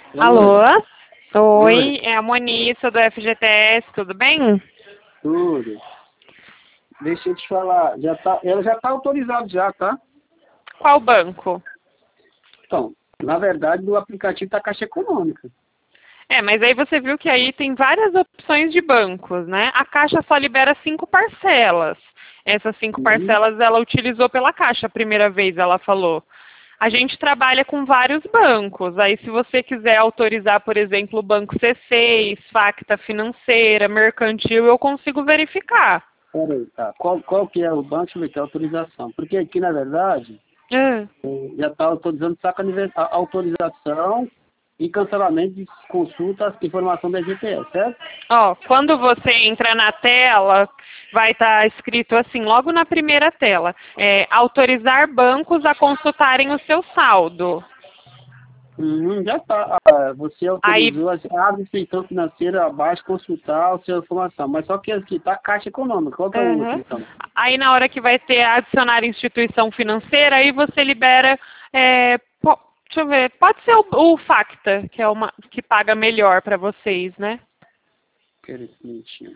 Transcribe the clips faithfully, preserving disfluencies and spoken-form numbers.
Alô? Oi, Oi, é a Monissa do F G T S, tudo bem? tudo. Deixa eu te falar, já tá, ela já está autorizada já, tá? Qual banco? Então, na verdade, no aplicativo da Caixa Econômica. É, mas aí você viu que aí tem várias opções de bancos, né? A Caixa só libera cinco parcelas. Essas cinco Uhum. parcelas ela utilizou pela Caixa a primeira vez, ela falou. A gente trabalha com vários bancos. Aí, se você quiser autorizar, por exemplo, o Banco C seis, Facta Financeira, Mercantil, eu consigo verificar. Peraí, tá. Qual, qual que é o banco? Deixa eu ver que é a autorização. Porque aqui, na verdade, Hum. eh, já está autorizando saca anive- a autorização e cancelamento de consulta, informação da G T S, certo? Ó, quando você entra na tela, vai estar escrito assim, logo na primeira tela, é, autorizar bancos a consultarem o seu saldo. Uhum, já está. Você Aí, autorizou, assim, abre instituição financeira abaixo, consultar a sua informação. Mas só que aqui está Caixa Econômica. Qual que é o outro, uhum. então? Aí na hora que vai ter adicionar instituição financeira, aí você libera, é, po- deixa eu ver, pode ser o, o Facta, que é uma que paga melhor para vocês, né? Peraí, um minutinho.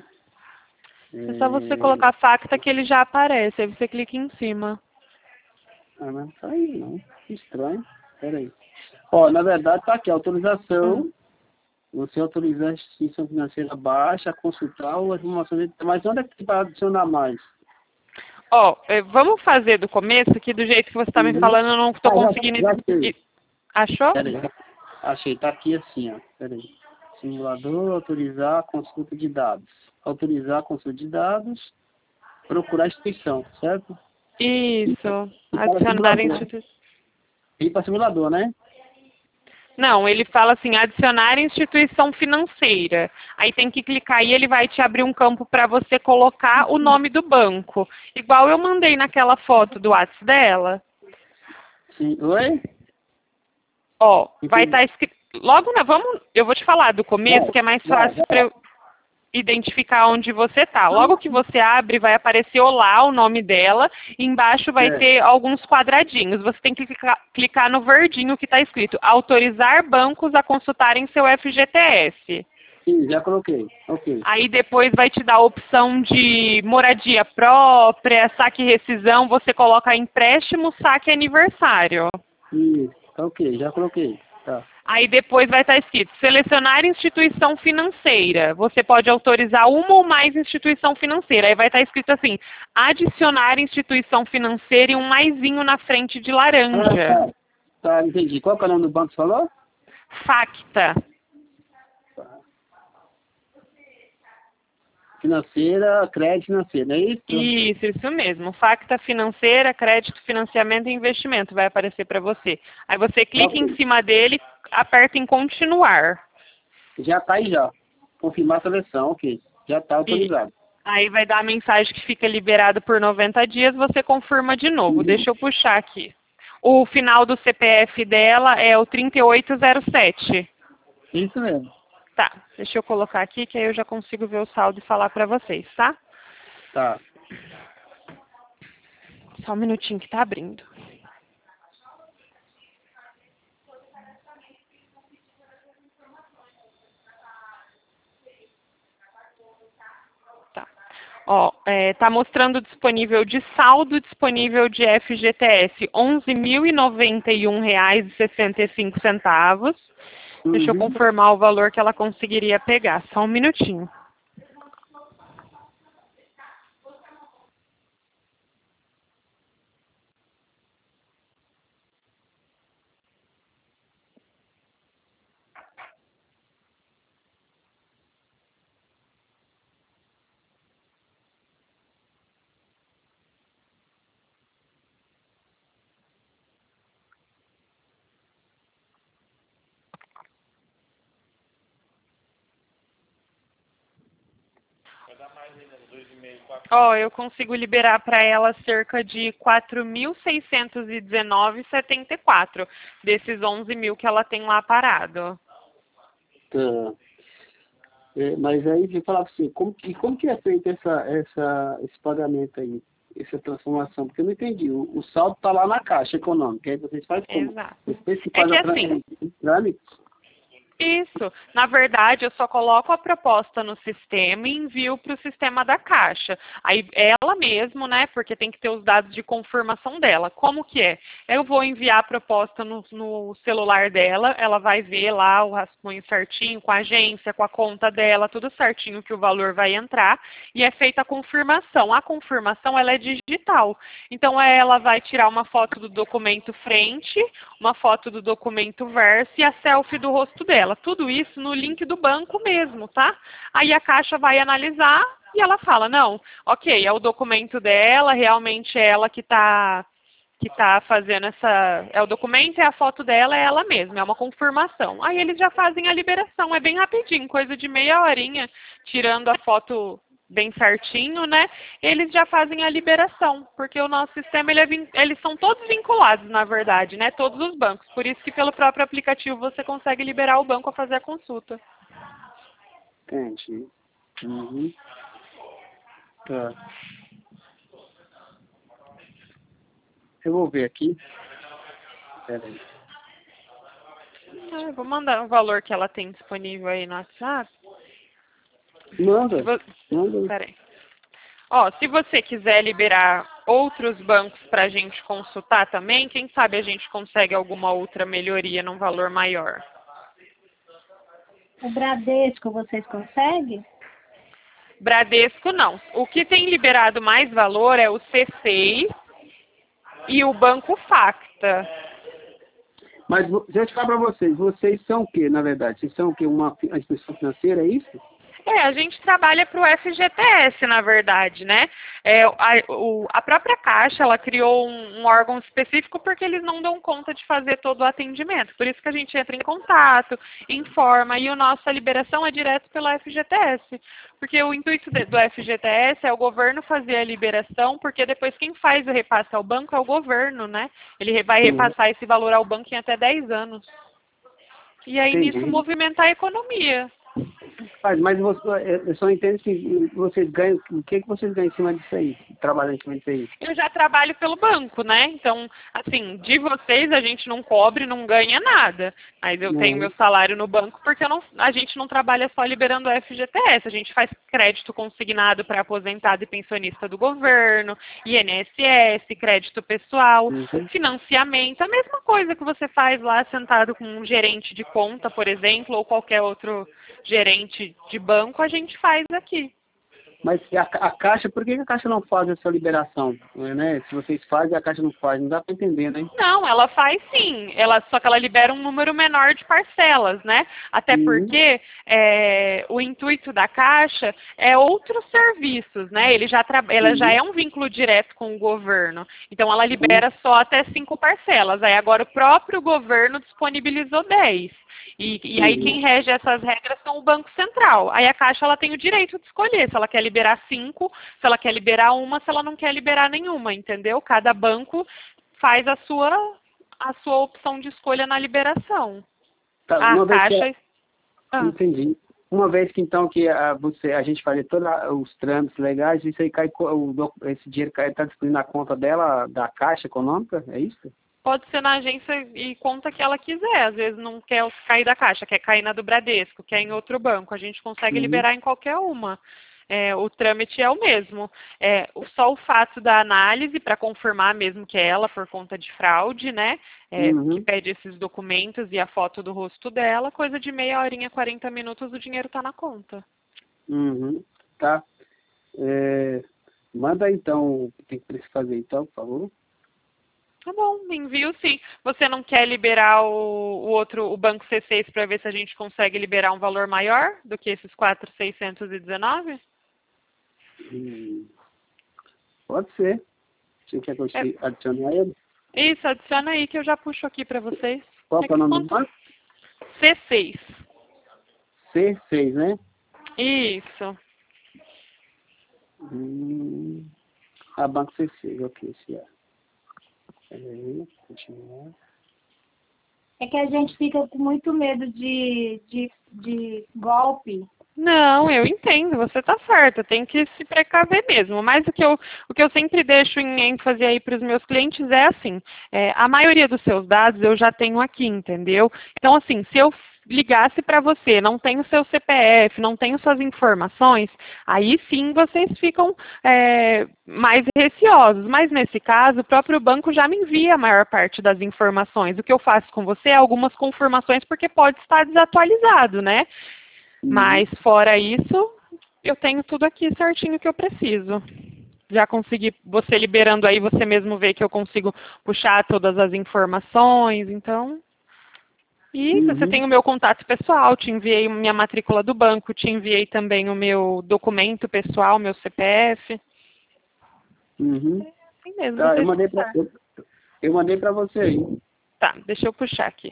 É só você É... colocar Facta que ele já aparece, aí você clica em cima. Ah, mas não tá aí, não. Que estranho. Peraí. Ó, na verdade, tá aqui, Hum. autorização. Você autoriza a instituição financeira baixa, consultar ou as informações. Mas onde é que vai adicionar mais? Ó, eh, vamos fazer do começo, que do jeito que você está me Uhum. falando, eu não estou Ah, já, conseguindo. já sei. i- Achou? Peraí. Achei, tá aqui assim, ó. Peraí. Simulador, autorizar consulta de dados. Autorizar a consulta de dados, procurar a instituição, certo? Isso. E para Adicionar simulador. instituição. E para simulador, né? Não, ele fala assim, adicionar instituição financeira. Aí tem que clicar e ele vai te abrir um campo para você colocar o nome do banco. Igual eu mandei naquela foto do WhatsApp dela. Sim. Oi? Ó, vai Entendi. estar escrito. Logo na. Vamos. Eu vou te falar do começo, Vai, que é mais vai, fácil para vai. eu identificar onde você está. Logo que você abre, vai aparecer Olá, o nome dela, e embaixo vai É. ter alguns quadradinhos. Você tem que clicar, clicar no verdinho que está escrito autorizar bancos a consultarem seu F G T S. Sim, já coloquei. Ok. Aí depois vai te dar a opção de moradia própria, saque e rescisão, você coloca empréstimo, saque e aniversário. Isso, tá ok, já coloquei. Tá. Aí depois vai estar escrito, selecionar instituição financeira. Você pode autorizar uma ou mais instituição financeira. Aí vai estar escrito assim, adicionar instituição financeira e um maisinho na frente de Ah, laranja. tá. Tá, entendi. Qual que é o nome do banco que você falou? Facta. Financeira, crédito financeiro, é isso? Isso, isso mesmo. Facta financeira, crédito, financiamento e investimento vai aparecer para você. Aí você Tá clica em ok. cima dele, aperta em continuar. Já tá aí já. Confirmar a seleção, ok. Já tá E autorizado. aí vai dar a mensagem que fica liberado por noventa dias, você confirma de novo. Uhum. Deixa eu puxar aqui. O final do C P F dela é o trinta e oito zero sete. Isso mesmo. Tá, deixa eu colocar aqui que aí eu já consigo ver o saldo e falar para vocês, tá? Tá. Só um minutinho que tá abrindo. Tá. Ó, é, tá mostrando disponível de saldo disponível de F G T S onze mil e noventa e um reais e sessenta e cinco centavos. Deixa eu Uhum. confirmar o valor que ela conseguiria pegar. Só um minutinho. Ó, eu consigo liberar para ela cerca de quatro mil seiscentos e dezenove e setenta e quatro desses onze mil que ela tem lá parado. Tá. É, mas aí, deixa eu falar pra você, como que, como que é feito essa, essa, esse pagamento aí? Essa transformação? Porque eu não entendi. O, o saldo tá lá na Caixa Econômica. Aí vocês fazem como? Exato. Depois que É faz que a assim, trâmite, trâmite? Isso. Na verdade, eu só coloco a proposta no sistema e envio para o sistema da Caixa. Aí ela mesmo, né, porque tem que ter os dados de confirmação dela. Como que é? Eu vou enviar a proposta no, no celular dela, ela vai ver lá o rascunho certinho, com a agência, com a conta dela, tudo certinho que o valor vai entrar, e é feita a confirmação. A confirmação, ela é digital. Então, ela vai tirar uma foto do documento frente, uma foto do documento verso e a selfie do rosto dela. Tudo isso no link do banco mesmo, tá? Aí a Caixa vai analisar e ela fala, não, ok, é o documento dela, realmente é ela que está que tá fazendo essa... É o documento, é a foto dela, é ela mesma, é uma confirmação. Aí eles já fazem a liberação, é bem rapidinho, coisa de meia horinha, tirando a foto bem certinho, né? Eles já fazem a liberação, porque o nosso sistema, ele é vin... eles são todos vinculados, na verdade, né? Todos os bancos. Por isso que pelo próprio aplicativo você consegue liberar o banco a fazer a consulta. Entendi. Uhum. Tá. Eu vou ver aqui. Peraí. Ah, eu vou mandar o valor que ela tem disponível aí no WhatsApp. Manda. Vo... Manda. Peraí. Ó, se você quiser liberar outros bancos para a gente consultar também, quem sabe a gente consegue alguma outra melhoria num valor maior. O Bradesco vocês conseguem? Bradesco não. O que tem liberado mais valor é o C seis e o Banco Facta. Mas deixa eu falar para vocês, vocês são o quê, na verdade? Vocês são o quê? Uma instituição financeira, é isso? É, a gente trabalha para o F G T S, na verdade, né? É, a, o, a própria Caixa, ela criou um, um órgão específico porque eles não dão conta de fazer todo o atendimento. Por isso que a gente entra em contato, informa, e a nossa liberação é direto pela F G T S. Porque o intuito de, do F G T S é o governo fazer a liberação, porque depois quem faz o repasse ao banco é o governo, né? Ele vai repassar esse valor ao banco em até dez anos. E aí, Entendi. nisso, movimentar a economia. Mas, mas você, eu só entendo que vocês ganham, o que, que vocês ganham em cima disso aí, trabalhando em cima disso aí? Eu já trabalho pelo banco, né? Então, assim, de vocês a gente não cobre, não ganha nada. Mas eu Não. tenho meu salário no banco porque eu não, a gente não trabalha só liberando o F G T S. A gente faz crédito consignado para aposentado e pensionista do governo, I N S S, crédito pessoal, Uhum. financiamento. A mesma coisa que você faz lá sentado com um gerente de conta, por exemplo, ou qualquer outro gerente de banco, a gente faz aqui. Mas a, a Caixa, por que a Caixa não faz essa liberação? Né? Se vocês fazem, a Caixa não faz. Não dá para entender, né? Não, ela faz sim. Ela, só que ela libera um número menor de parcelas, né? Até Uhum. porque é, o intuito da Caixa é outros serviços, né? Ele já tra... Ela Uhum. já é um vínculo direto com o governo. Então, ela libera uhum. só até cinco parcelas. Aí, agora, o próprio governo disponibilizou dez. E, e aí, quem rege essas regras são o Banco Central. Aí, a Caixa ela tem o direito de escolher se ela quer liberar cinco, se ela quer liberar uma, se ela não quer liberar nenhuma, entendeu? Cada banco faz a sua, a sua opção de escolha na liberação. Tá, a uma vez Caixa... que... ah. Entendi. Uma vez que então que a, você, a gente fazer todos os trâmites legais, isso aí cai, o, esse dinheiro está disponível na conta dela, da Caixa Econômica, é isso? Pode ser na agência e conta que ela quiser. Às vezes não quer cair da Caixa, quer cair na do Bradesco, quer em outro banco. A gente consegue uhum. liberar em qualquer uma. É, o trâmite é o mesmo. É, só o fato da análise, para confirmar mesmo que é ela, por conta de fraude, né? É, uhum. Que pede esses documentos e a foto do rosto dela, coisa de meia horinha, quarenta minutos, o dinheiro está na conta. Uhum. Tá. É, manda então o que tem que fazer então, por favor. Tá bom, envio sim. Você não quer liberar o, o outro, o Banco C seis, para ver se a gente consegue liberar um valor maior do que esses quatro mil seiscentos e dezenove? Hum, pode ser. Você quer que eu é. adicionar ele? Isso, adiciona aí que eu já puxo aqui para vocês. Qual é, é o nome do banco? C seis. C seis, né? Isso. Hum, a Banco C seis, ok, esse é. É que a gente fica com muito medo de, de, de golpe. Não, eu entendo, você está certa, tem que se precaver mesmo. Mas o que eu, o que eu sempre deixo em ênfase aí para os meus clientes é assim, é, a maioria dos seus dados eu já tenho aqui, entendeu? Então, assim, se eu ligasse para você, não tem o seu C P F, não tem suas informações, aí sim vocês ficam é, mais receosos. Mas nesse caso, o próprio banco já me envia a maior parte das informações. O que eu faço com você é algumas confirmações, porque pode estar desatualizado, né? Uhum. Mas fora isso, eu tenho tudo aqui certinho que eu preciso. Já consegui, você liberando aí, você mesmo vê que eu consigo puxar todas as informações, então... E você Uhum. tem o meu contato pessoal, te enviei minha matrícula do banco, te enviei também o meu documento pessoal, meu C P F. Uhum. Assim mesmo, Tá, eu vocês mandei pra, eu, eu mandei pra você aí. Tá, deixa eu puxar aqui.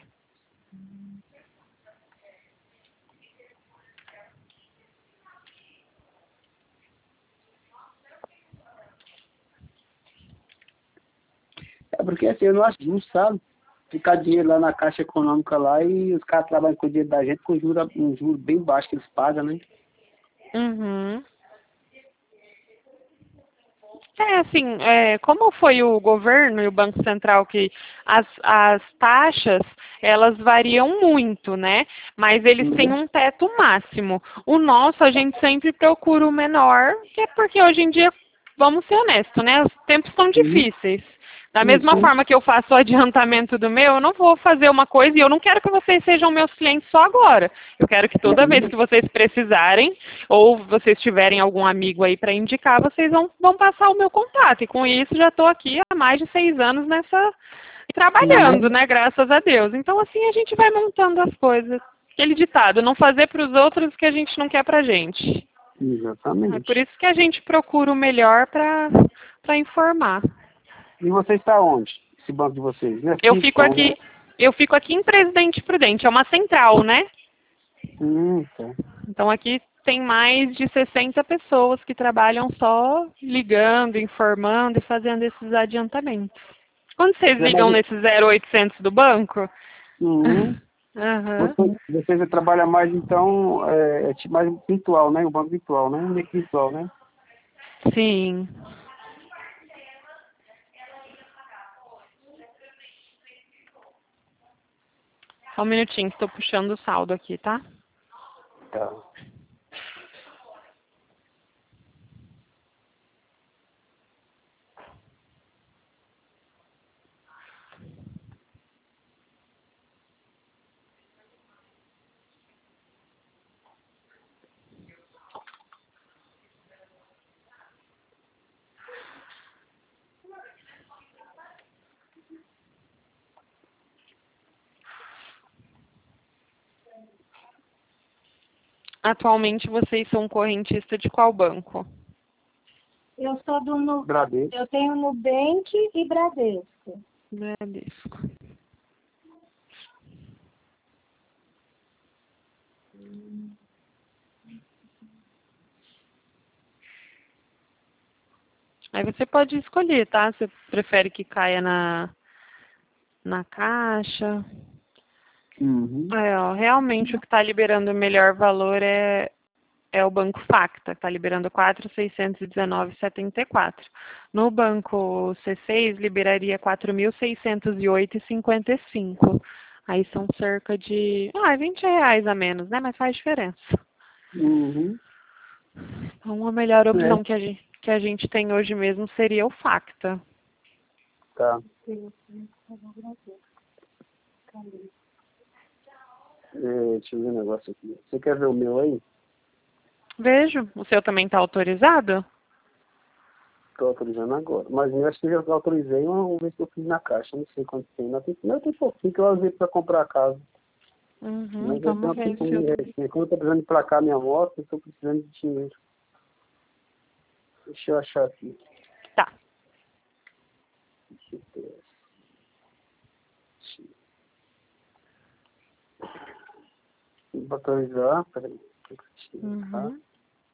É porque assim, eu não acho justo, sabe? Ficar dinheiro lá na Caixa Econômica lá e os caras trabalham com o dinheiro da gente com juro, um juro bem baixo que eles pagam, né? Uhum. É, assim, é, como foi o governo e o Banco Central que as, as taxas, elas variam muito, né? Mas eles têm Uhum. um teto máximo. O nosso, a gente sempre procura o menor, que é porque hoje em dia, vamos ser honestos, né? Os tempos estão Uhum. difíceis. Da mesma Isso. forma que eu faço o adiantamento do meu, eu não vou fazer uma coisa e eu não quero que vocês sejam meus clientes só agora. Eu quero que toda vez Uhum. que vocês precisarem, ou vocês tiverem algum amigo aí para indicar, vocês vão, vão passar o meu contato. E com isso já estou aqui há mais de seis anos nessa trabalhando, Uhum. né? Graças a Deus. Então assim a gente vai montando as coisas. Aquele ditado, não fazer para os outros o que a gente não quer para a gente. É por Exatamente. isso que a gente procura o melhor para para informar. E você está onde? Esse banco de vocês? Não é Eu fixo, fico não, aqui, né? eu fico aqui em Presidente Prudente, é uma central, né? Hum, tá. Então aqui tem mais de sessenta pessoas que trabalham só ligando, informando e fazendo esses adiantamentos. Quando vocês Você é mais... ligam nesse zero oitocentos do banco? Uhum. Aham. Você, você trabalha mais, então, é, é tipo mais virtual, né? O banco virtual, né? Meio que virtual, né? Sim. Só um minutinho, estou puxando o saldo aqui, tá? Tá. Atualmente vocês são correntista de qual banco? Eu sou do Nu... Bradesco. Eu tenho Nubank e Bradesco. Bradesco. Aí você pode escolher, tá? Você prefere que caia na, na caixa. Uhum. É, ó, realmente o que está liberando o melhor valor é, é o Banco Facta, que está liberando quatro mil seiscentos e dezenove vírgula setenta e quatro. No Banco C seis liberaria quatro mil seiscentos e oito vírgula cinquenta e cinco. Aí são cerca de ah, vinte reais a menos, né? Mas faz diferença. Uhum. Então a melhor É, opção que a gente, que a gente tem hoje mesmo seria o Facta. tá. É, deixa eu ver um negócio aqui. Você quer ver o meu aí? Vejo. O seu também está autorizado? Estou autorizando agora. Mas eu acho que eu já autorizei uma vez que eu fiz na caixa. Não sei quanto tem. Mas tem, não, tem pouquinho que eu usei para comprar a casa. Uhum, Mas eu tenho vamos uma ver questão se eu... de assim, como eu estou precisando de placar minha moto, eu estou precisando de dinheiro. Deixa eu achar aqui. Tá. Deixa eu ver. Vou autorizar. Peraí. Tá. Uhum.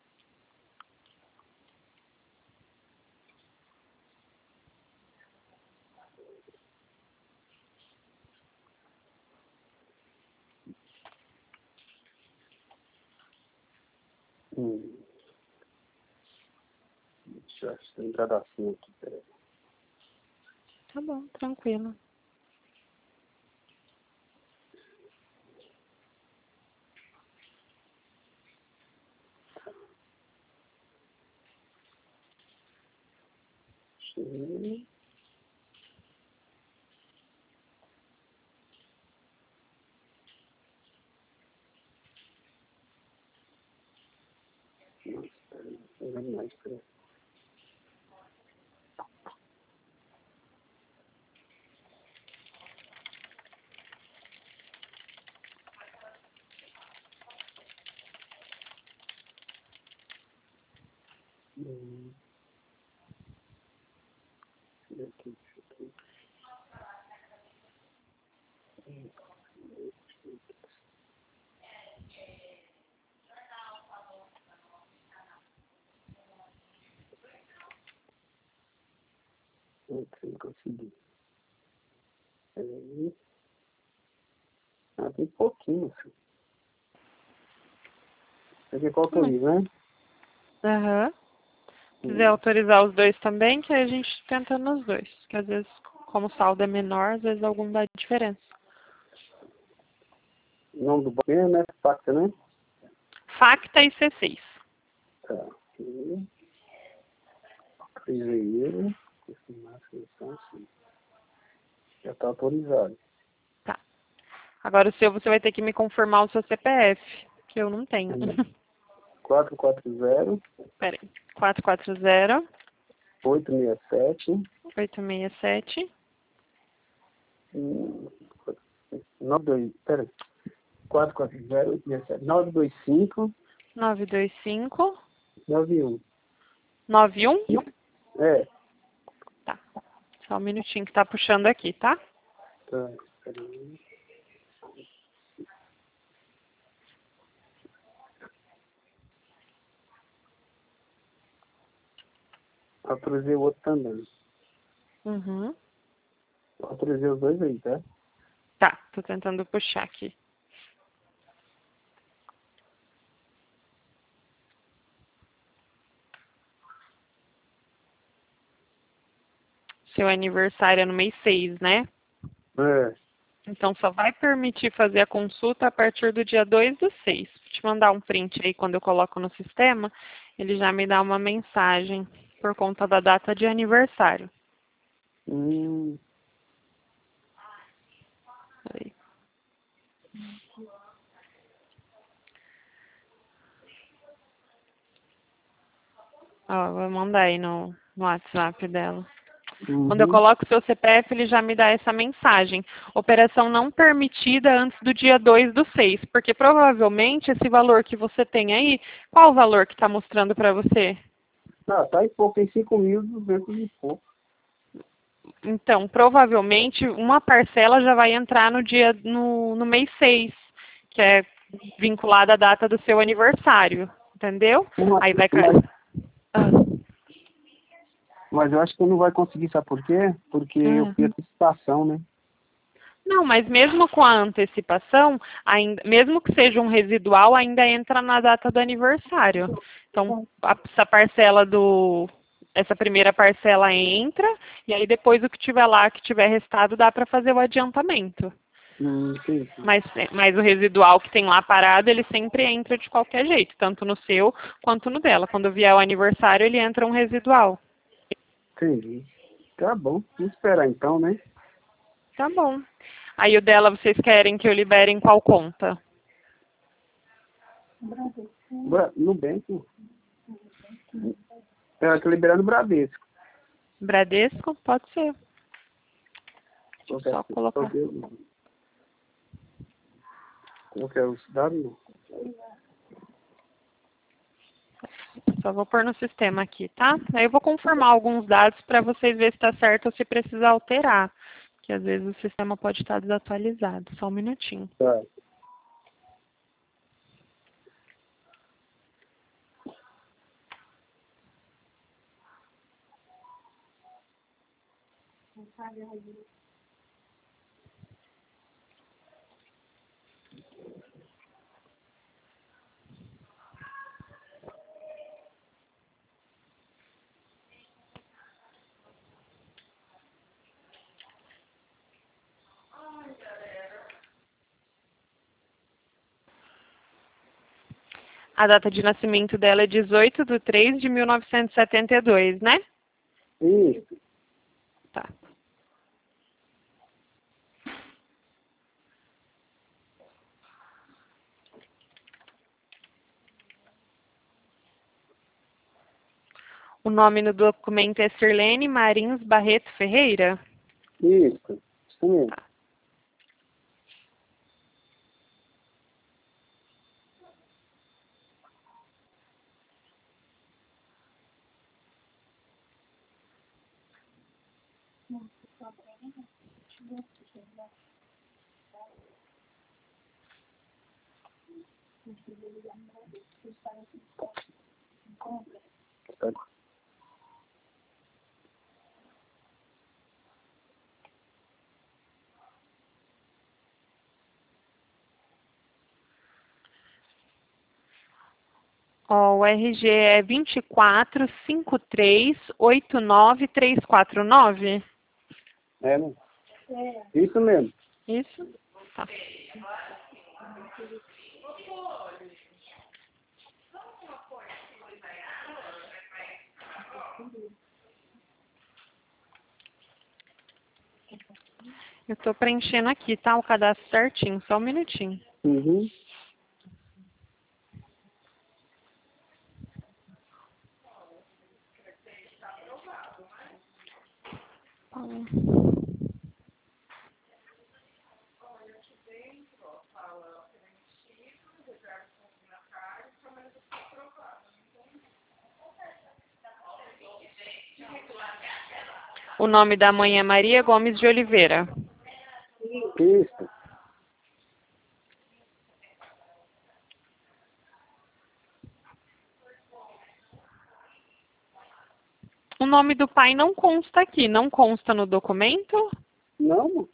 Hum. Deixa eu achar um pedacinho aqui. Peraí. Tá bom, tranquilo. Hum. Nossa, peraí, não vai mais, peraí. Hum. Deixa eu aqui, deixa eu aqui. Não consegui. Peraí. Ah, tem pouquinho, filho. Aqui qual que é o livro, né? Aham. Se quiser autorizar os dois também, que aí a gente tenta nos dois. Que às vezes, como o saldo é menor, às vezes algum dá diferença. O nome do banco, né? Facta, né? Facta e C seis. Tá. Aqui. Cruzeiro. Confirmar a seleção, sim. Já está autorizado. Tá. Agora o seu, você vai ter que me confirmar o seu C P F, que eu não tenho. quatro quatro zero. Pera aí. quatro quatro zero, oito seis sete. oito seis sete, nove dois. Pera aí. quatro quatro zero, oito seis sete. nove dois cinco. nove dois cinco, nove um. nove um. É. Tá. Só um minutinho que tá puxando aqui, tá? Tá. Peraí. Autorizei o outro também. Uhum. Autorizei os dois aí, tá? Tá, tô tentando puxar aqui. Seu aniversário é no mês seis, né? É. Então só vai permitir fazer a consulta a partir do dia dois do seis. Vou te mandar um print aí quando eu coloco no sistema, ele já me dá uma mensagem por conta da data de aniversário. Hum. Aí. Ó, vou mandar aí no, no WhatsApp dela. Uhum. Quando eu coloco o seu C P F, ele já me dá essa mensagem. Operação não permitida antes do dia dois do seis, porque provavelmente esse valor que você tem aí, qual o valor que está mostrando para você? Ah, tá aí pouco, tem cinco mil duzentos e pouco. Então, provavelmente, uma parcela já vai entrar no dia no, no mês seis, que é vinculada à data do seu aniversário, entendeu? Uma, Aí vai... mas, Ah. mas eu acho que eu não vai conseguir, sabe por quê? Porque eu Hum. fiz antecipação, né? Não, mas mesmo com a antecipação, ainda, mesmo que seja um residual, ainda entra na data do aniversário. Então, a, essa parcela do... Essa primeira parcela entra, e aí depois o que tiver lá, que tiver restado, dá para fazer o adiantamento. Hum, entendi. Mas, mas o residual que tem lá parado, ele sempre entra de qualquer jeito, tanto no seu quanto no dela. Quando vier o aniversário, ele entra um residual. Entendi. Tá bom. Vamos esperar então, né? Tá bom. Aí o dela, vocês querem que eu libere em qual conta? Bra Nubank. Eu tô liberando o Bradesco. Bradesco? Pode ser. Deixa eu só Qual colocar. que é o- Qual que é o cidade? Só vou pôr no sistema aqui, tá? Aí eu vou confirmar alguns dados para vocês verem se está certo ou se precisa alterar. Que às vezes o sistema pode estar desatualizado. Só um minutinho. Tá. A data de nascimento dela é dezoito de três de mil novecentos e setenta e dois, né? Isso. O nome no documento é Sirlene Marins Barreto Ferreira? Isso, isso mesmo. Tá. Ó, o R G é vinte e quatro, cinquenta e três, oitenta e nove, trezentos e quarenta e nove? É, né? Isso mesmo. Isso? Tá. Eu tô preenchendo aqui, tá? O cadastro certinho, só um minutinho. Uhum. O nome da mãe é Maria Gomes de Oliveira. Isso. O nome do pai não consta aqui, não consta no documento? Não?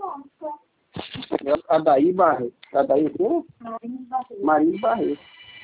É Adair Barreto. Adair o quê? Marins Barreto. Marins Barreto.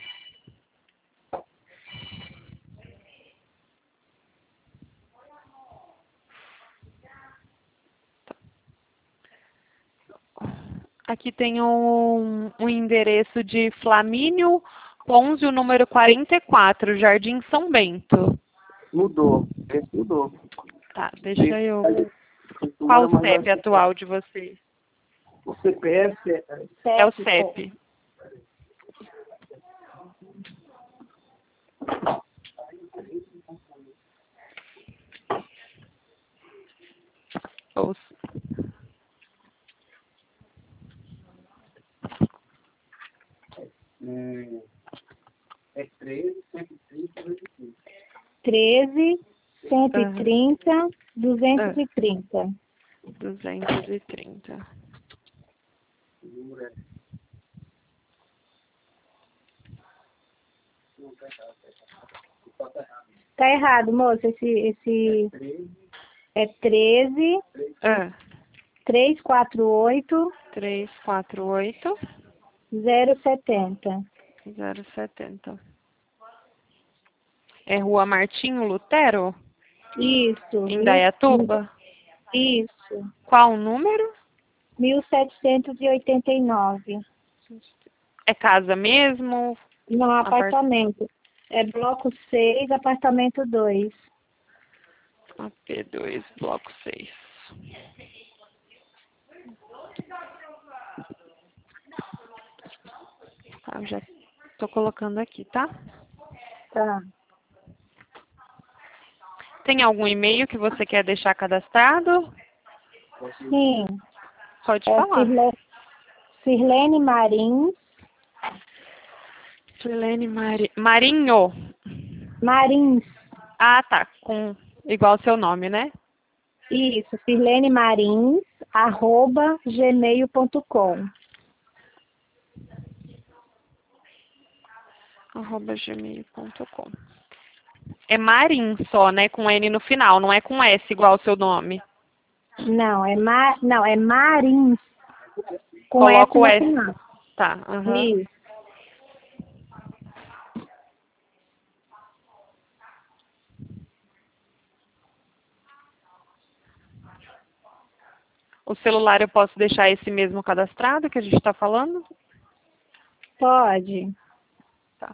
Aqui tem um, um endereço de Flamínio Ponzio, número quarenta e quatro, Jardim São Bento. Mudou. Esse mudou. Tá, deixa eu... Esse Qual número o é mais C E P atual de vocês? O C P F é É o C E P. Ou- é, é treze, cento e trinta, duzentos e trinta. treze, cento e trinta, duzentos Ah. e trinta. duzentos e trinta. O número é... Não, tá errado, tá errado. Só tá errado. Tá errado, moça. Esse, esse é treze, Ah, trezentos e quarenta e oito, trezentos e quarenta e oito, zero setenta. zero setenta. É Rua Martinho Lutero, Isso. em mil- Dayatuba? Isso. Qual o número? mil setecentos e oitenta e nove. É casa mesmo? Não, Apart- apartamento. É bloco seis, apartamento dois. A P dois, bloco seis. Tá, eu já tô colocando aqui, tá? Tá. Tem algum e-mail que você quer deixar cadastrado? Sim. Pode É falar. Sirle- Sirlene Marins. Sirlene Mari... Marinho. Marins. Ah, tá. Com... Igual seu nome, né? Isso. Sirlene Marins, arroba gmail ponto com. arroba gmail ponto com. É Marim só, né? Com N no final, não é com S igual o seu nome. Não, é Mar... Não, é Marins. Com Coloca o S S. no final. Tá, aham. Isso. O celular eu posso deixar esse mesmo cadastrado que a gente está falando? Pode. Tá.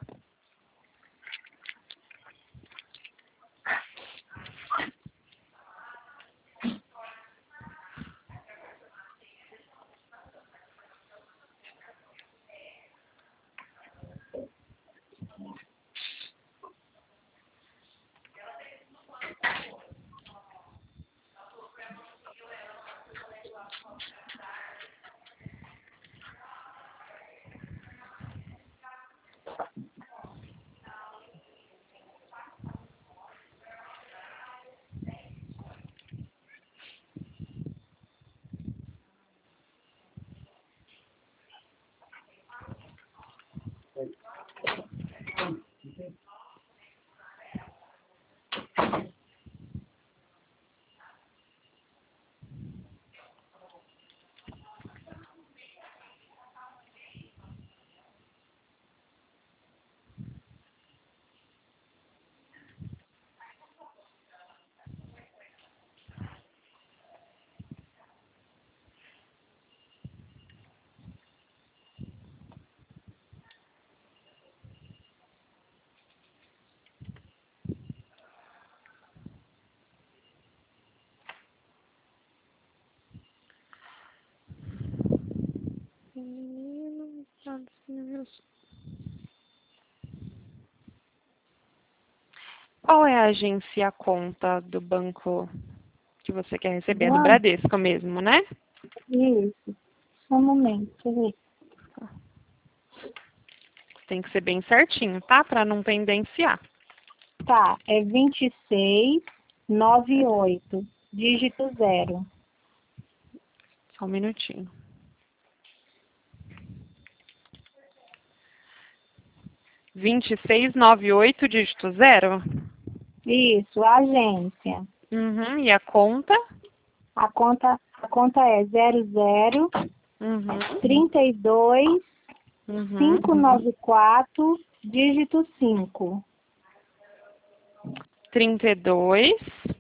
é a agência e a conta do banco que você quer receber? É do Boa. Bradesco mesmo, né? Isso. Só um momento, deixa eu ver. Tem que ser bem certinho, tá? Para não pendenciar. Tá, é vinte e seis, noventa e oito, dígito zero. Só um minutinho. vinte e seis, noventa e oito, dígito zero? Isso, a agência. Uhum. E a conta? A conta, a conta é zero zero, Uhum. trinta e dois, Uhum. quinhentos e noventa e quatro, dígito cinco. trinta e dois.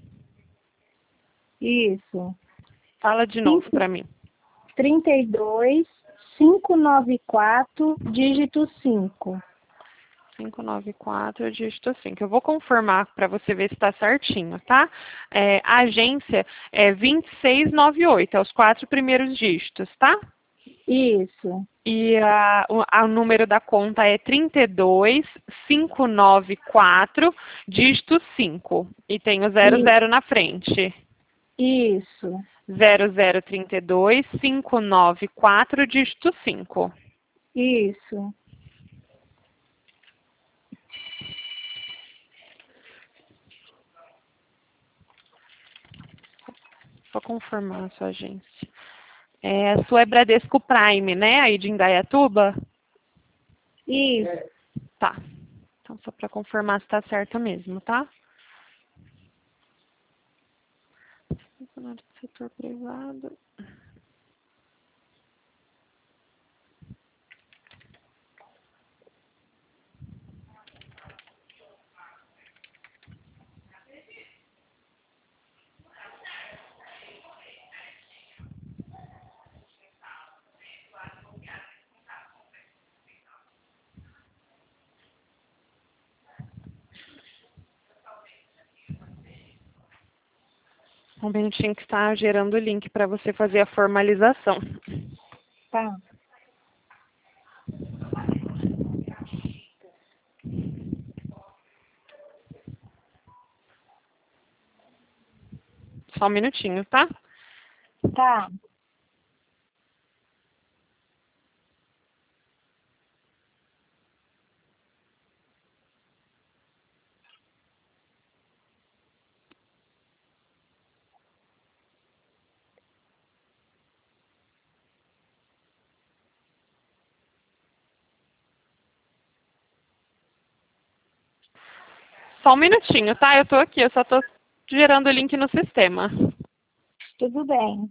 Isso. Fala de novo para mim. trinta e dois, quinhentos e noventa e quatro, dígito cinco. quinhentos e noventa e quatro, dígito cinco. Eu vou confirmar para você ver se está certinho, tá? É, a agência é vinte e seis, noventa e oito, é os quatro primeiros dígitos, tá? Isso. E a, o a- o número da conta é trinta e dois, quinhentos e noventa e quatro, dígito cinco. E tem o zero Isso. zero na frente. Isso. zero zero trinta e dois, quinhentos e noventa e quatro, dígito cinco. Isso. Vou confirmar a sua agência. É, a sua é Bradesco Prime, né? Aí de Indaiatuba? Isso. Tá. Então, só para confirmar se está certo mesmo, tá? Funcionário do setor privado. Um minutinho que está gerando o link para você fazer a formalização. Tá. Só um minutinho, tá? Tá. Só um minutinho, tá? Eu tô aqui, eu só tô gerando o link no sistema. Tudo bem.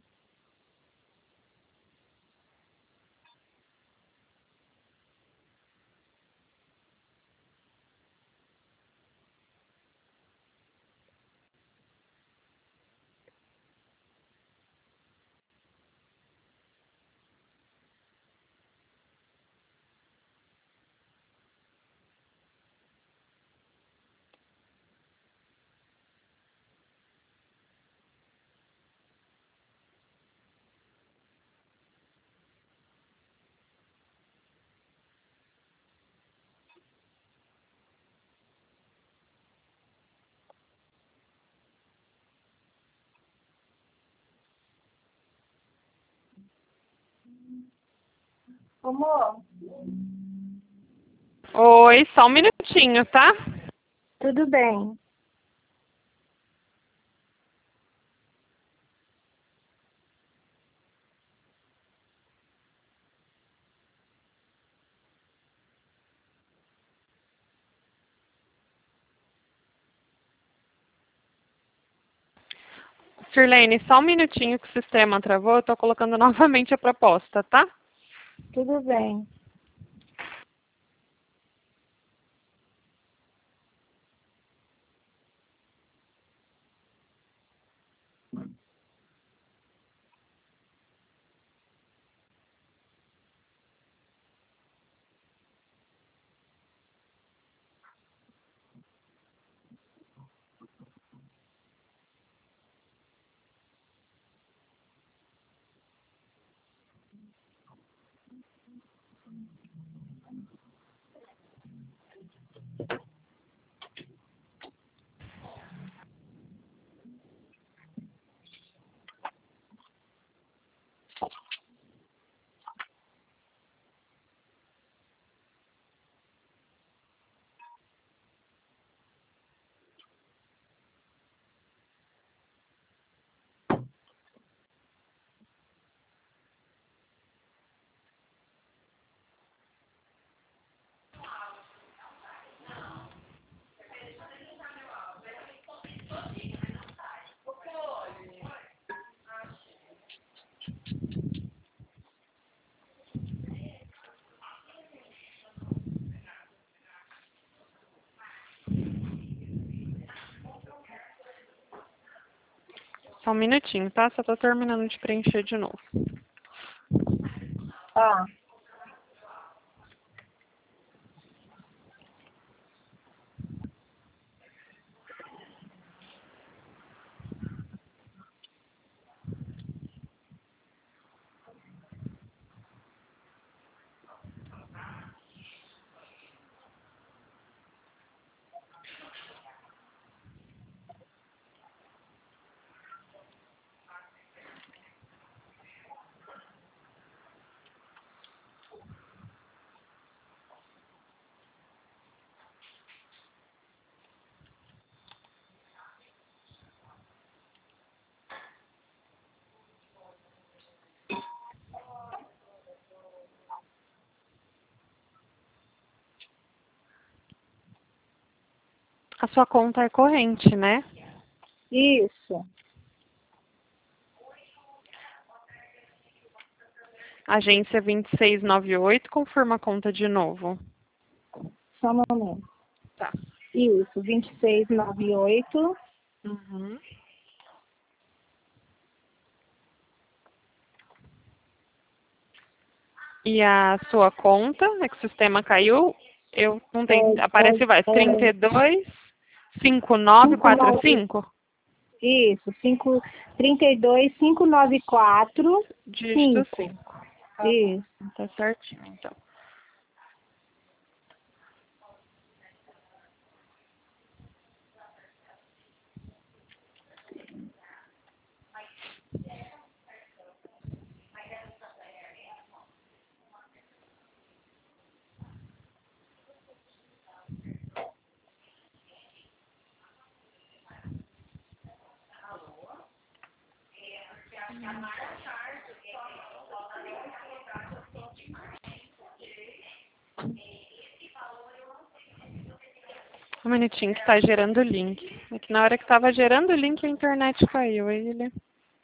Amor, Oi, só um minutinho, tá? tudo bem. Sirlene, só um minutinho que o sistema travou, eu tô colocando novamente a proposta, tá? Tudo bem. Só um minutinho, tá? Só tô terminando de preencher de novo. Tá. A sua conta é corrente, né? Isso. Agência vinte e seis noventa e oito, confirma a conta de novo. Só um momento. Tá. Isso, vinte e seis noventa e oito. Uhum. E a sua conta, é que o sistema caiu, eu não tenho, É, aparece é, vai, é, trinta e dois, cinquenta e nove, quarenta e cinco? Isso, cinco, trinta e dois, quinhentos e noventa e quatro, Dígito cinco. cinco. Tá, Isso. tá certinho, então. Um minutinho que tá gerando o link. É que na hora que tava gerando o link, a internet caiu. Aí ele...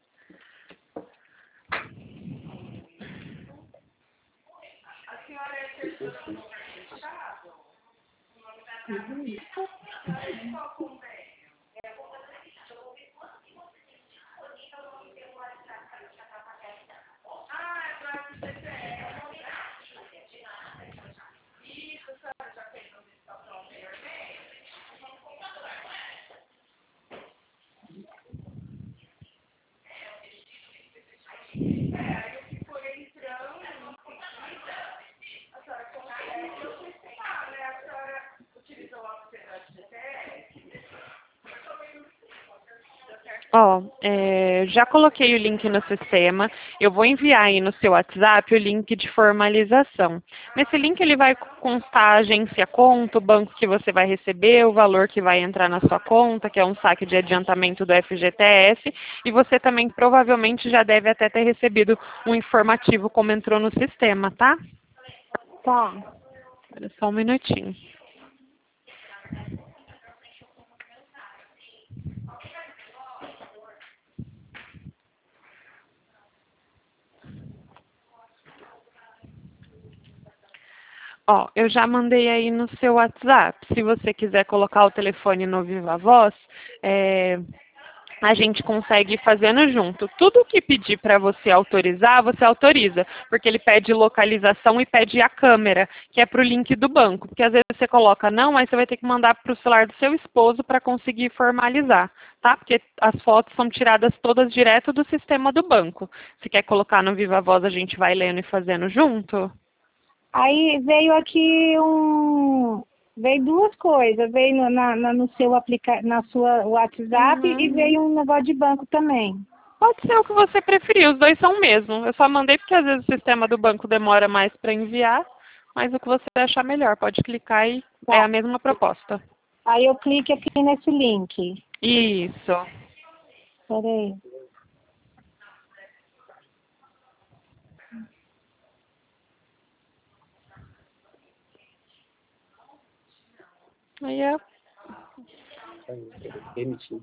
Ó, é, já coloquei o link no sistema, eu vou enviar aí no seu WhatsApp o link de formalização. Nesse link ele vai constar a agência conta, o banco que você vai receber, o valor que vai entrar na sua conta, que é um saque de adiantamento do F G T S, e você também provavelmente já deve até ter recebido um informativo como entrou no sistema, tá? Tá. Espera só um minutinho. Ó, eu já mandei aí no seu WhatsApp. Se você quiser colocar o telefone no Viva Voz, é, a gente consegue ir fazendo junto. Tudo que pedir para você autorizar, você autoriza. Porque ele pede localização e pede a câmera, que é para o link do banco. Porque às vezes você coloca não, aí você vai ter que mandar para o celular do seu esposo para conseguir formalizar, tá? Porque as fotos são tiradas todas direto do sistema do banco. Se quer colocar no Viva Voz, a gente vai lendo e fazendo junto? Aí veio aqui um... Veio duas coisas. Veio no, na, na- no seu aplica... na sua WhatsApp Uhum. e veio um negócio de banco também. Pode ser o que você preferir, os dois são o mesmo. Eu só mandei porque às vezes o sistema do banco demora mais para enviar, mas o que você achar melhor, pode clicar e é Tá. a mesma proposta. Aí eu clico aqui nesse link. Isso. Peraí. Aí é. Permitir.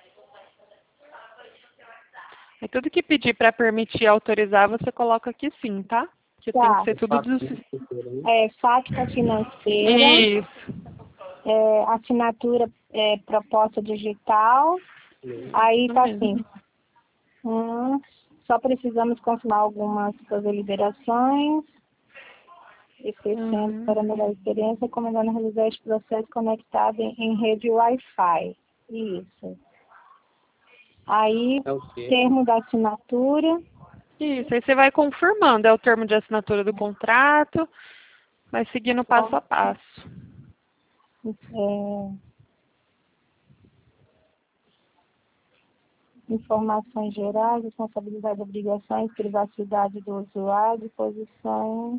Aí tudo que pedir para permitir autorizar, você coloca aqui sim, tá? Porque tem Tá. que ser tudo do É, facta financeira, Isso. é, assinatura, é, proposta digital. Aí Isso tá mesmo. assim, Hum, só precisamos confirmar algumas das deliberações. Esquecendo Uhum. para melhor experiência, recomendando realizar este processo conectado em, em rede Wi-Fi. Isso. Aí, É o quê? termo da assinatura. Isso, aí você vai confirmando, é o termo de assinatura do contrato, vai seguindo passo a passo. É, informações gerais, responsabilidade, obrigações, privacidade do usuário, posições.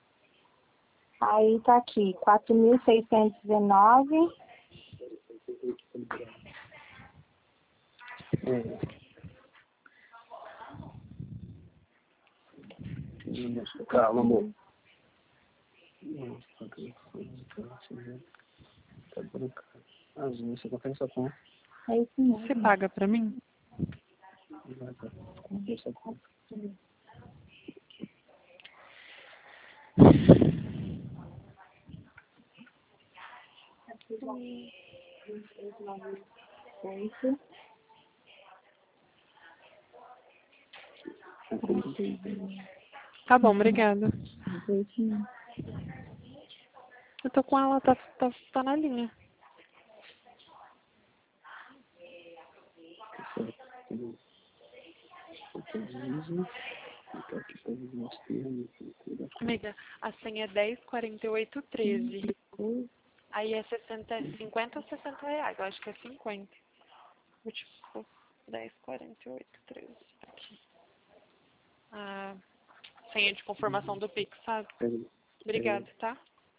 Aí tá aqui, quatro mil seiscentos e dezenove. É. Calma, amor. Tá branca. Azul, você confere sua conta. É isso mesmo. Você paga pra mim? Confere sua conta. Oito. Tá bom, obrigada. Oito. Eu tô com ela, tá, tá, tá na linha. Amiga, a senha é dez quarenta e oito treze. Aí é sessenta, cinquenta ou sessenta reais? Eu acho que é cinquenta. Tipo, dez quarenta e oito treze. Aqui. A senha de confirmação do Pix, sabe? Obrigada, tá?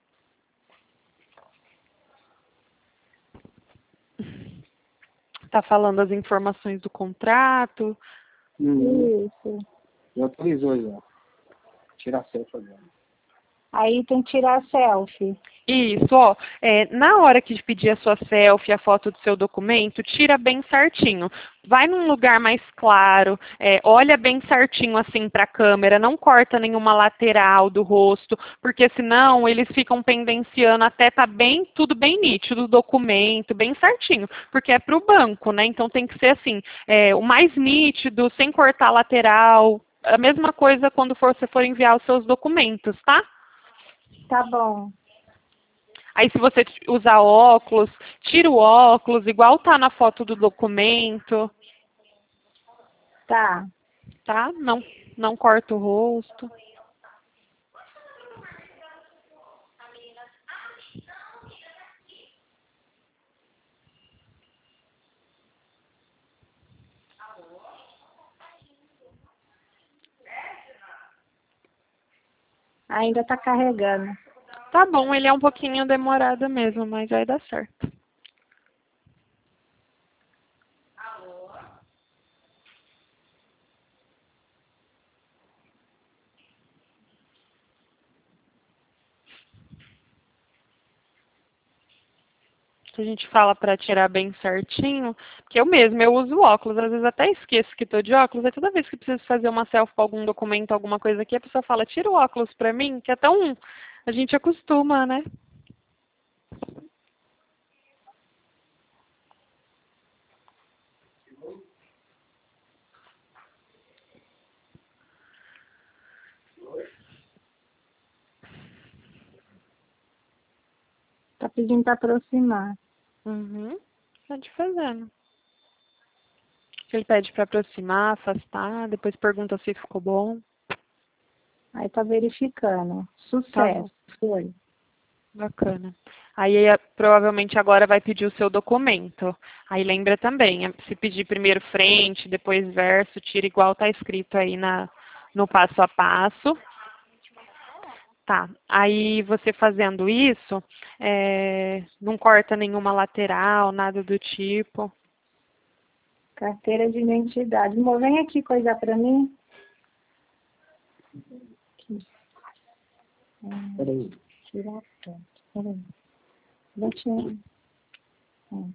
Tá falando as informações do contrato. Hum, Isso. já autorizou já. Tira a selfie agora. Aí tem que tirar selfie. Isso, ó, é, na hora que pedir a sua selfie, a foto do seu documento, tira bem certinho. Vai num lugar mais claro, é, olha bem certinho assim para a câmera, não corta nenhuma lateral do rosto, porque senão eles ficam pendenciando até tá bem, tudo bem nítido, o documento, bem certinho, porque é para o banco, né? Então tem que ser assim, é, o mais nítido, sem cortar lateral. A mesma coisa quando for, você for enviar os seus documentos, tá? Tá bom. Aí se você usar óculos, tira o óculos, igual tá na foto do documento, Tá. tá? Não, não corta o rosto. Ainda tá carregando. Tá bom, ele é um pouquinho demorado mesmo, mas vai dar certo. Que a gente fala pra tirar bem certinho, porque eu mesmo, eu uso óculos, às vezes até esqueço que tô de óculos, aí toda vez que preciso fazer uma selfie com algum documento, alguma coisa aqui, a pessoa fala, tira o óculos pra mim, que é tão... A gente acostuma, né? Tá pedindo pra aproximar. Uhum, pode fazendo. Ele pede para aproximar, afastar, depois pergunta se ficou bom. Aí tá verificando. Tá bom, Sucesso. Foi. bacana. Aí eh, provavelmente agora vai pedir o seu documento. Aí lembra também, eh, se pedir primeiro frente, depois verso, tira igual tá escrito aí na, no passo a passo. Tá, aí você fazendo isso, eh, não corta nenhuma lateral, nada do tipo. Carteira de identidade. Amor, vem aqui coisar pra mim. Aqui. Hum, Peraí. tirar foto. Peraí. Deixa eu... Hum.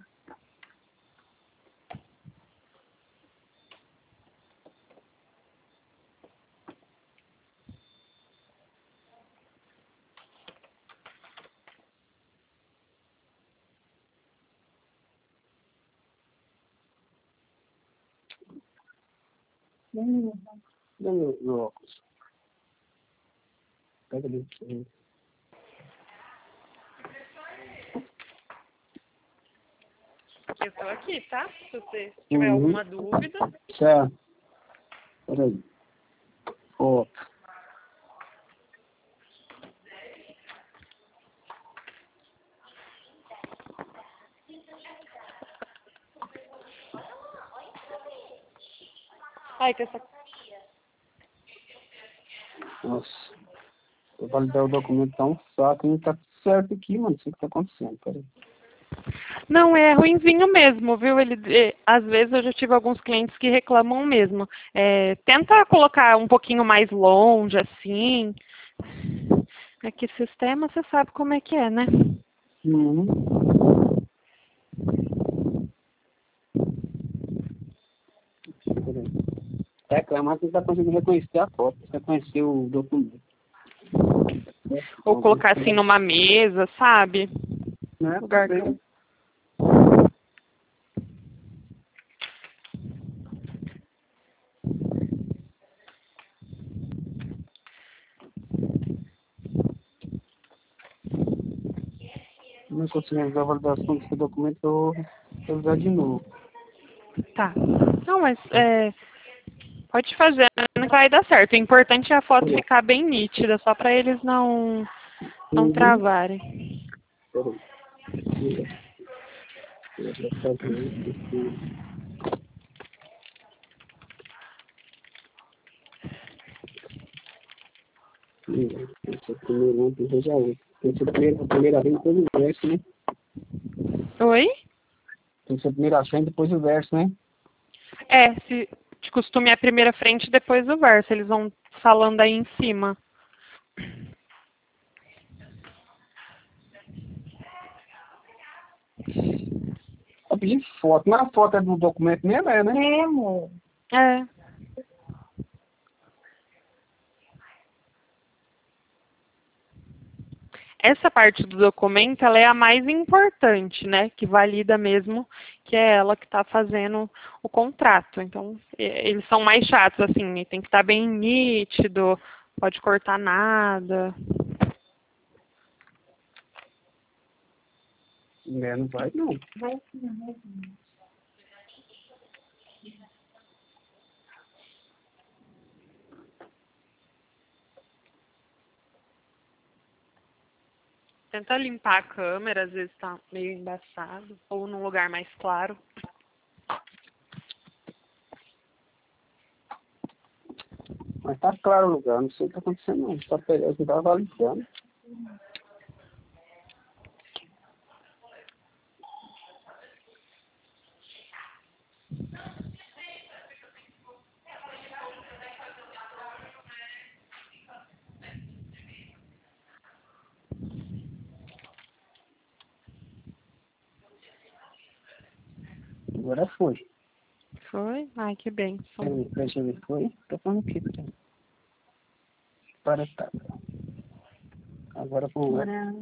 Hum, Dá meu, meu óculos. Pega ali. Eu estou aqui, tá? Se você tiver Uhum. alguma dúvida. Certo. Peraí. Foto. Ai, que essa... Nossa. Eu validar o documento tá um saco. Não tá certo aqui, mano. Não sei o que tá acontecendo. Peraí. Não, é ruinzinho mesmo, viu? Ele, eh, às vezes eu já tive alguns clientes que reclamam mesmo. É, tenta colocar um pouquinho mais longe, assim. É que sistema, você sabe como é que é, né? Uhum. Peraí. Reclamar que não tá conseguindo reconhecer a foto. Reconhecer o documento. Ou colocar assim numa mesa, sabe? Né? Lugar Bem, que... não consigo usar a validação desse documento, eu vou usar de novo. Tá. Não, mas é, pode fazer, não vai dar certo. O importante é a foto ficar bem nítida, só para eles não, não Uhum. travarem. Peraí. Eu vou fazer isso. Esse é o primeiro ano, depois já outro. Tem que ser a primeira, a primeira vez, depois o verso, né? Oi? Tem que ser a primeira frente, depois o verso, né? É, se de costume é a primeira frente e depois o verso. Eles vão falando aí em cima. Tá pedindo foto. Mas a foto é do documento mesmo, é, né? É, amor. É. Essa parte do documento, ela é a mais importante, né? Que valida mesmo que é ela que está fazendo o contrato. Então, eles são mais chatos, assim, tem que estar bem nítido, pode cortar nada. É, não vai, não. Vai sim, vai sim. Tenta limpar a câmera, às vezes está meio embaçado, ou num lugar mais claro. Mas tá claro o lugar, não sei o que tá acontecendo, não. Só pegar que tava validando. Agora foi. Foi? Ai, que bem. Peraí, deixa eu ver, foi? Tá falando o quê? Peraí. Para, tá. Agora vamos lá. Agora,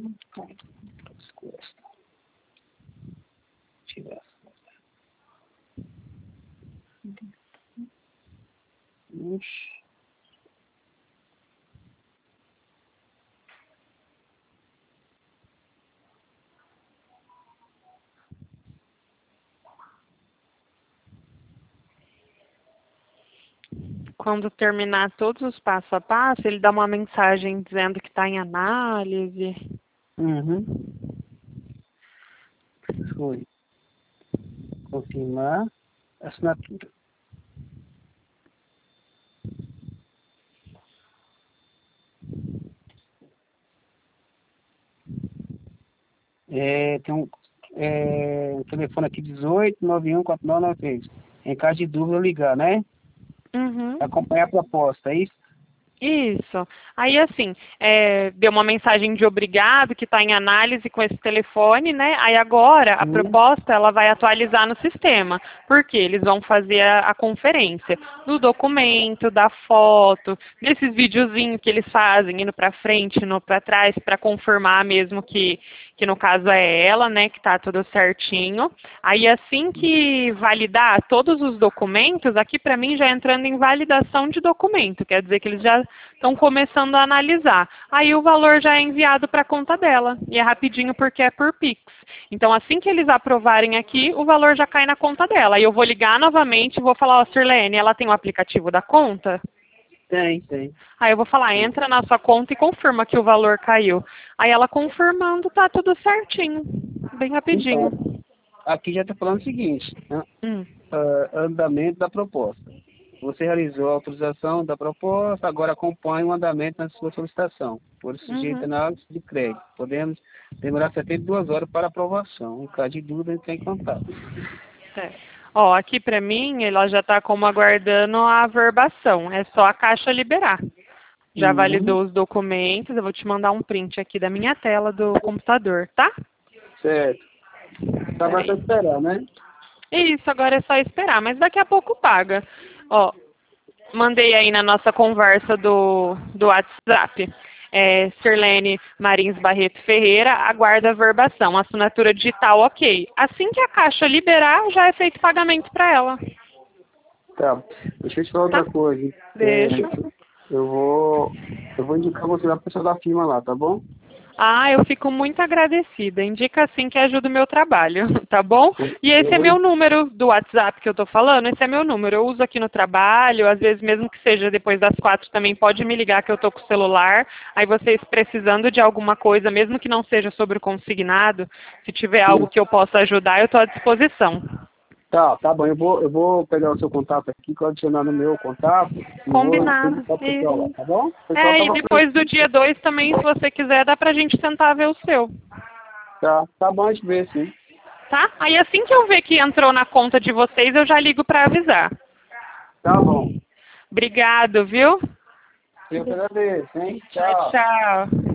Tirar essa foto. Ixi. Quando terminar todos os passo a passo, ele dá uma mensagem dizendo que está em análise. Uhum. Foi. Confirmar. Assinatura. É, tem um, é, um telefone aqui, dezoito, nove um, quatro nove nove três. Em caso de dúvida, ligar, né? Uhum. Acompanhar a proposta, é isso? Isso. Aí, assim, é, deu uma mensagem de obrigado que está em análise com esse telefone, né? Aí agora a Uhum. proposta ela vai atualizar no sistema, porque eles vão fazer a, a conferência do documento, da foto, desses videozinhos que eles fazem, indo para frente, indo para trás, para confirmar mesmo que, que no caso é ela, né, que está tudo certinho. Aí assim que validar todos os documentos, aqui para mim já entrando em validação de documento, quer dizer que eles já estão começando a analisar. Aí o valor já é enviado para a conta dela, e é rapidinho porque é por Pix. Então assim que eles aprovarem aqui, o valor já cai na conta dela. Aí eu vou ligar novamente e vou falar, ó, Sirlene, ela tem o aplicativo da conta? Tem, tem. Aí eu vou falar, entra na sua conta e confirma que o valor caiu. Aí ela confirmando, tá tudo certinho. Bem rapidinho. Então, aqui já está falando o seguinte, né? Hum. Uh, andamento da proposta. Você realizou a autorização da proposta, agora acompanhe o andamento na sua solicitação. Por sujeito Uhum. análise de crédito. Podemos demorar setenta e duas horas para aprovação. Em caso de dúvida, entre em contato. É. Ó, aqui para mim, ela já está como aguardando a averbação. É só a Caixa liberar. Já Uhum. validou os documentos. Eu vou te mandar um print aqui da minha tela do computador, tá? Certo. Tá bastante esperar, né? Isso, agora é só esperar. Mas daqui a pouco paga. Ó, mandei aí na nossa conversa do, do WhatsApp. É, Sirlene Marins Barreto Ferreira, aguarda a verbação. Assinatura digital, ok. Assim que a Caixa liberar, já é feito pagamento para ela. Tá. Deixa eu te falar Tá. outra coisa. Deixa. É, eu vou. Eu vou indicar você lá para pessoa da firma lá, tá bom? Ah, eu fico muito agradecida. Indica assim que ajuda o meu trabalho, tá bom? E esse Eu é vou- meu número do WhatsApp que eu tô falando, esse é meu número. Eu uso aqui no trabalho, às vezes mesmo que seja depois das quatro também pode me ligar que eu tô com o celular. Aí vocês precisando de alguma coisa, mesmo que não seja sobre o consignado, se tiver algo que eu possa ajudar, eu tô à disposição. Tá, tá bom. Eu vou, eu vou pegar o seu contato aqui, que eu adicionar no meu contato. E Combinado. vou indicar o pessoal lá, tá bom? O pessoal É, e tava depois do dia dois também, se você quiser, dá pra gente tentar ver o seu. Tá, tá bom, a gente vê sim. Tá? Aí assim que eu ver que entrou na conta de vocês, eu já ligo pra avisar. Tá bom. Obrigado, viu? Eu que agradeço, hein? Tchau, Tchau. tchau.